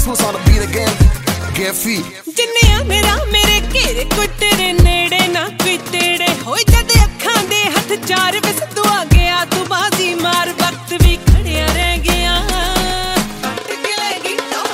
Swiss on the beat again, get free. जिन्निया मेरा मेरे घेरे कोई तेरे नेड़े ना कोई तेड़े हो जद अखां दे हथ चार विस तू आ गया तू बाजी मार